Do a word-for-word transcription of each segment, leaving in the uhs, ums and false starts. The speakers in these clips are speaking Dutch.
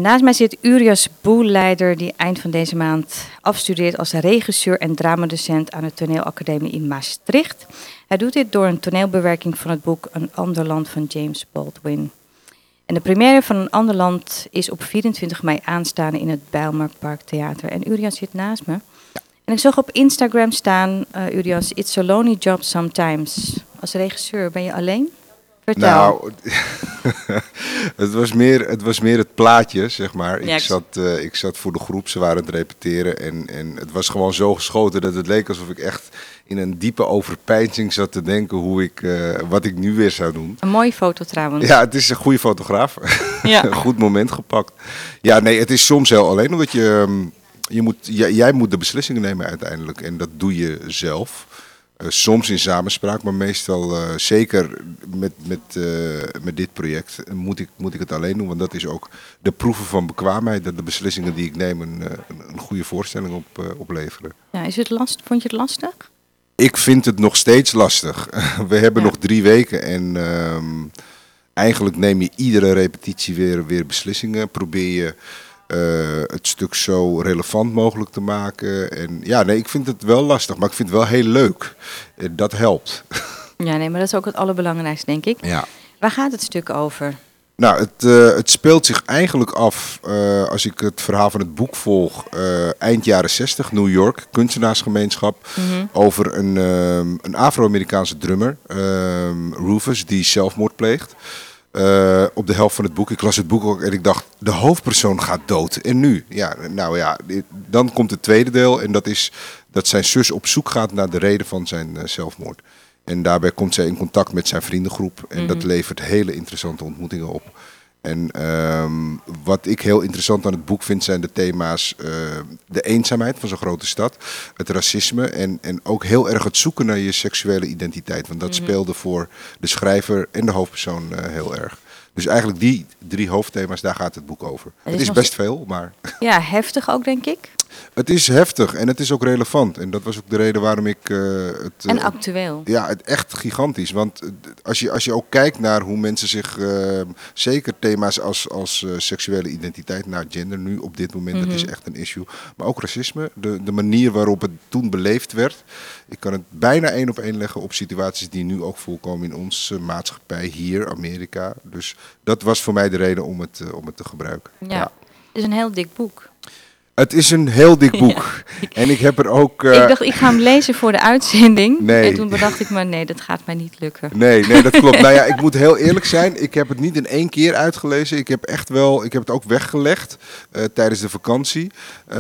En naast mij zit Urias Boelleider, die eind van deze maand afstudeert als regisseur en dramadocent aan de Toneelacademie in Maastricht. Hij doet dit door een toneelbewerking van het boek Een Ander Land van James Baldwin. En de première van Een Ander Land is op vierentwintig mei aanstaande in het Bijlmerpark Theater. En Urias zit naast me. En ik zag op Instagram staan, uh, Urias, it's a lonely job sometimes. Als regisseur, ben je alleen? Vertel. Nou, het, was meer, het was meer het plaatje, zeg maar. Ja, ik, zat, uh, ik zat voor de groep, ze waren aan het repeteren. En, en het was gewoon zo geschoten dat het leek alsof ik echt in een diepe overpeinzing zat te denken hoe ik, uh, wat ik nu weer zou doen. Een mooie foto trouwens. Ja, het is een goede fotograaf. Ja. Een goed moment gepakt. Ja, nee, het is soms heel alleen omdat je... Um, je moet, jij, jij moet de beslissingen nemen uiteindelijk. En dat doe je zelf. Uh, soms in samenspraak, maar meestal uh, zeker met, met, uh, met dit project moet ik, moet ik het alleen doen. Want dat is ook de proeven van bekwaamheid. Dat de beslissingen die ik neem een, een, een goede voorstelling op, uh, opleveren. Ja, is het last, vond je het lastig? Ik vind het nog steeds lastig. We hebben Ja. nog drie weken en uh, eigenlijk neem je iedere repetitie weer, weer beslissingen. Probeer je uh, het stuk zo relevant mogelijk te maken. En ja, nee, ik vind het wel lastig, maar ik vind het wel heel leuk. Uh, dat helpt. Ja, nee, maar dat is ook het allerbelangrijkste, denk ik. Ja. Waar gaat het stuk over? Nou, het, uh, het speelt zich eigenlijk af, uh, als ik het verhaal van het boek volg, uh, eind jaren zestig, New York, kunstenaarsgemeenschap, Mm-hmm. over een, um, een Afro-Amerikaanse drummer, um, Rufus, die zelfmoord pleegt. Uh, op de helft van het boek. Ik las het boek ook en ik dacht, de hoofdpersoon gaat dood. En nu? Ja, nou ja, dit, dan komt het tweede deel en dat is dat zijn zus op zoek gaat naar de reden van zijn uh, zelfmoord. En daarbij komt zij in contact met zijn vriendengroep. En Mm-hmm. dat levert hele interessante ontmoetingen op. En um, wat ik heel interessant aan het boek vind zijn de thema's uh, de eenzaamheid van zo'n grote stad, het racisme en, en ook heel erg het zoeken naar je seksuele identiteit. Want dat Mm-hmm. speelde voor de schrijver en de hoofdpersoon uh, heel erg. Dus eigenlijk die drie hoofdthema's, daar gaat het boek over. Het is is nog best veel, maar Ja, heftig ook, denk ik. het is heftig en het is ook relevant. En dat was ook de reden waarom ik uh, het... En uh, actueel. Ja, het echt gigantisch. Want uh, als je, als je ook kijkt naar hoe mensen zich, uh, zeker thema's als, als uh, seksuele identiteit, naar gender nu op dit moment, Mhm. dat is echt een issue. Maar ook racisme, de, de manier waarop het toen beleefd werd. Ik kan het bijna één op één leggen op situaties die nu ook voorkomen in onze maatschappij hier, Amerika. Dus dat was voor mij de reden om het, uh, om het te gebruiken. Ja. Het is een heel dik boek. Het is een heel dik boek. En ik heb er ook... uh, Ik dacht, ik ga hem lezen voor de uitzending. Nee. En toen bedacht ik me, nee, dat gaat mij niet lukken. Nee, nee, dat klopt. Nou ja, ik moet heel eerlijk zijn. Ik heb het niet in één keer uitgelezen. Ik heb echt wel, ik heb het ook weggelegd uh, tijdens de vakantie.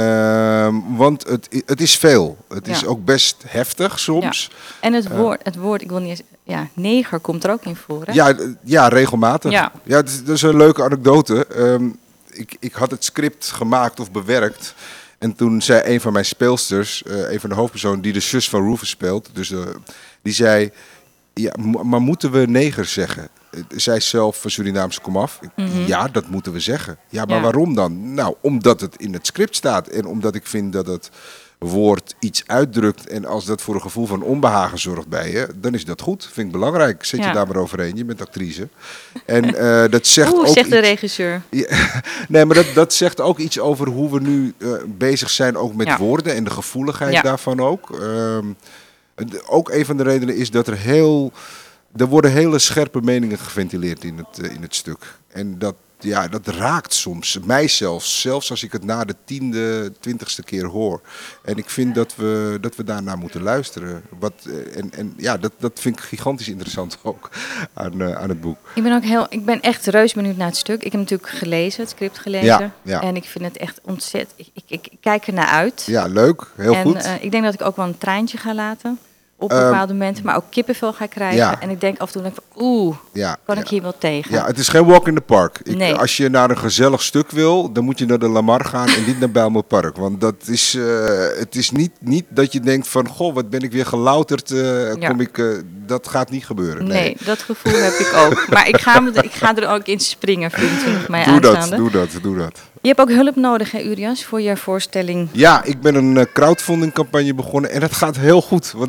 Uh, want het, het is veel. Het is Ja. ook best heftig soms. En het Uh. woord, het woord, ik wil niet eens... Ja, neger komt er ook in voor, hè? Ja, ja, ja, regelmatig. Ja. Ja, het is, dat is een leuke anekdote. Um, ik, ik had het script gemaakt of bewerkt. En toen zei een van mijn speelsters, uh, een van de hoofdpersonen die de zus van Rufus speelt, dus uh, die zei, ja, m- maar moeten we neger zeggen? Uh, Zij is zelf van Surinaamse komaf. Ik, Mhm. Ja, dat moeten we zeggen. Ja, maar Ja. waarom dan? Nou, omdat het in het script staat en omdat ik vind dat het woord iets uitdrukt en als dat voor een gevoel van onbehagen zorgt bij je, dan is dat goed. Vind ik belangrijk. Zet je Ja. daar maar overheen. Je bent actrice. En uh, dat zegt Oeh, ook zegt de iets- regisseur. ja, nee, maar dat, dat zegt ook iets over hoe we nu uh, bezig zijn ook met Ja. woorden en de gevoeligheid Ja. daarvan ook. Um, de- ook een van de redenen is dat er heel... Er worden hele scherpe meningen geventileerd in het, uh, in het stuk. En dat, ja, dat raakt soms. Mij zelfs. Zelfs als ik het na de tiende, twintigste keer hoor. En ik vind dat we, dat we daarnaar moeten luisteren. Wat, uh, en en ja, dat, dat vind ik gigantisch interessant ook aan, uh, aan het boek. Ik ben ook heel, ik ben echt reus benieuwd naar het stuk. Ik heb natuurlijk gelezen, het script gelezen. Ja, ja. En ik vind het echt ontzettend. Ik, ik, ik kijk er naar uit. Ja, leuk. Heel en goed. uh, ik denk dat ik ook wel een traantje ga laten. Op Um, bepaalde momenten, maar ook kippenvel ga krijgen. ja. En ik denk af en toe, denk ik van, oeh, Ja, kan ja. ik hier wel tegen? Ja, het is geen walk in the park. Ik, Nee. Als je naar een gezellig stuk wil, dan moet je naar de Lamar gaan en niet naar Bijlmerpark. Want dat is, uh, het is niet, niet dat je denkt van, goh, wat ben ik weer gelouterd. Uh, Ja. kom ik, uh, dat gaat niet gebeuren. Nee, Nee. dat gevoel heb ik ook. Maar ik ga, me, ik ga er ook in springen, vierentwintig mei Doe dat, aanstaande. doe dat, doe dat. Je hebt ook hulp nodig, hè, Urias, voor je voorstelling. Ja, ik ben een uh, crowdfunding campagne begonnen en dat gaat heel goed. Want ik ben drie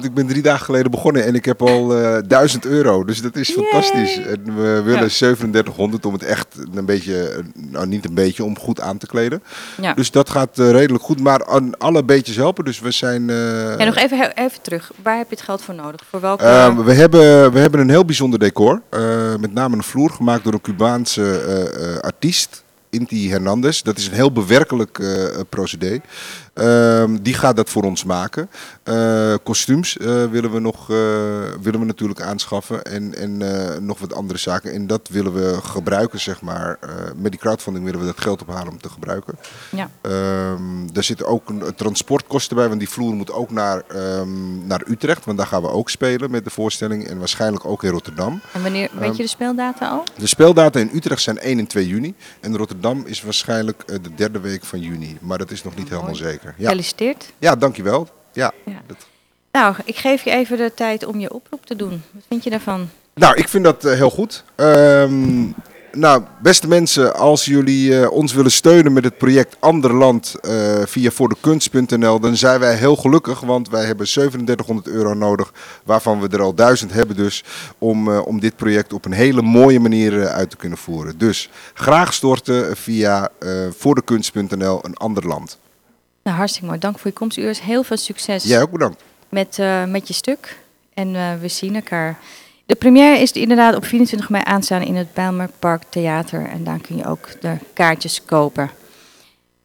drie dagen geleden begonnen en ik heb al uh, duizend euro. Dus dat is Yay. fantastisch. En we willen Ja. zevenendertighonderd om het echt een beetje, nou niet een beetje, om goed aan te kleden. Ja. Dus dat gaat uh, redelijk goed. Maar aan alle beetjes helpen. Dus we zijn... Uh, En nog even, even terug. Waar heb je het geld voor nodig? Voor welke... Uh, we, hebben, we hebben een heel bijzonder decor. Uh, met name een vloer gemaakt door een Cubaanse uh, uh, artiest. Inti Hernandez. Dat is een heel bewerkelijk uh, procedé. Uh, die gaat dat voor ons maken. Uh, kostuums uh, willen we nog uh, willen we natuurlijk aanschaffen. En, en uh, nog wat andere zaken. En dat willen we gebruiken, zeg maar. Uh, met die crowdfunding willen we dat geld ophalen om te gebruiken. Ja. Um, er zitten ook een, transportkosten bij. Want die vloer moet ook naar, um, naar Utrecht. Want daar gaan we ook spelen met de voorstelling. En waarschijnlijk ook in Rotterdam. En wanneer, weet Um, je de speeldata al? De speeldata in Utrecht zijn één en twee juni. En Rotterdam is waarschijnlijk uh, de derde week van juni. Maar dat is nog niet Oh, helemaal mooi. zeker. Ja, Gefeliciteerd. ja dankjewel. Ja. Ja. Dat... Nou, ik geef je even de tijd om je oproep te doen. Wat vind je daarvan? Nou, ik vind dat uh, heel goed. Um, nou, beste mensen, als jullie uh, ons willen steunen met het project Anderland uh, via voordekunst punt n l, dan zijn wij heel gelukkig, want wij hebben zevenendertighonderd euro nodig, waarvan we er al duizend hebben dus, om, uh, om dit project op een hele mooie manier uh, uit te kunnen voeren. Dus graag storten via uh, voordekunst punt n l, een ander land. Nou, hartstikke mooi. Dank voor je komst. Uurs. Heel veel succes Jij ook bedankt. met, uh, met je stuk. En uh, we zien elkaar. De première is inderdaad op vierentwintig mei aanstaan in het Bijlmerpark Theater. En daar kun je ook de kaartjes kopen.